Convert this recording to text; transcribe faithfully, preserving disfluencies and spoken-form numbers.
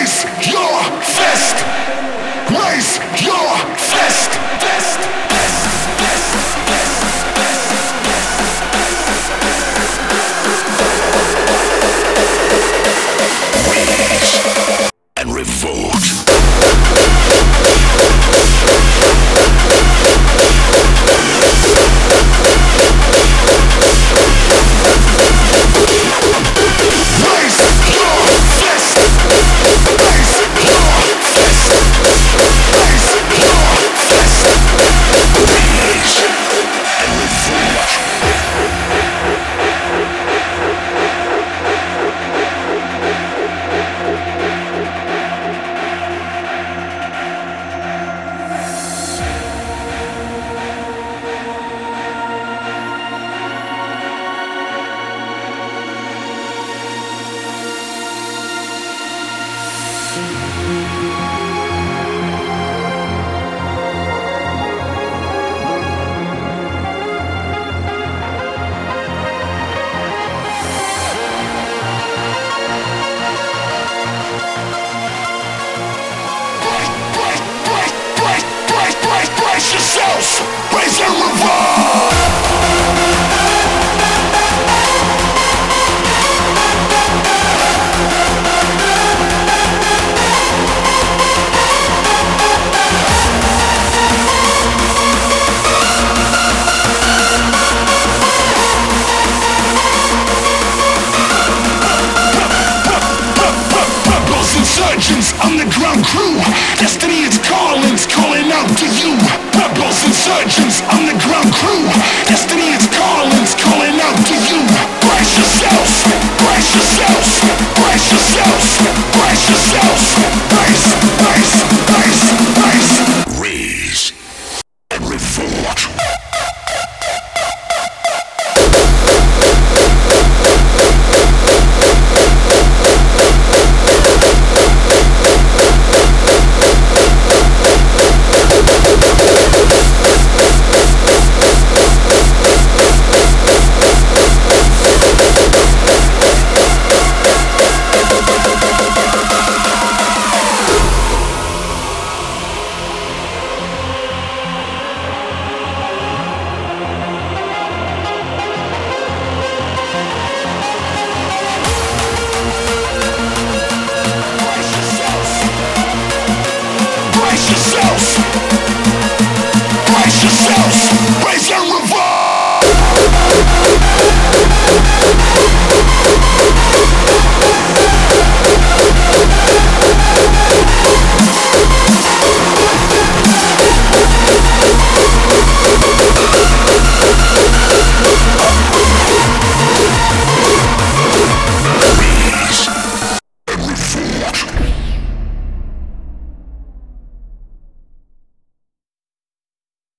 Raise your fist. Raise your fist. Fist. Fist. Fist. Rage and revolt. Raise and revolt! Rebels, insurgents, underground crew. Destiny is calling, it's calling out to you. Rebels, insurgents, underground crew. Destiny is calling, it's calling out to you. Brace yourselves, brace yourselves, brace yourselves, brace yourselves. Brace, brace, brace, brace. Raise and revolt. Brace yourselves! Brace yourselves! Brace and revolt!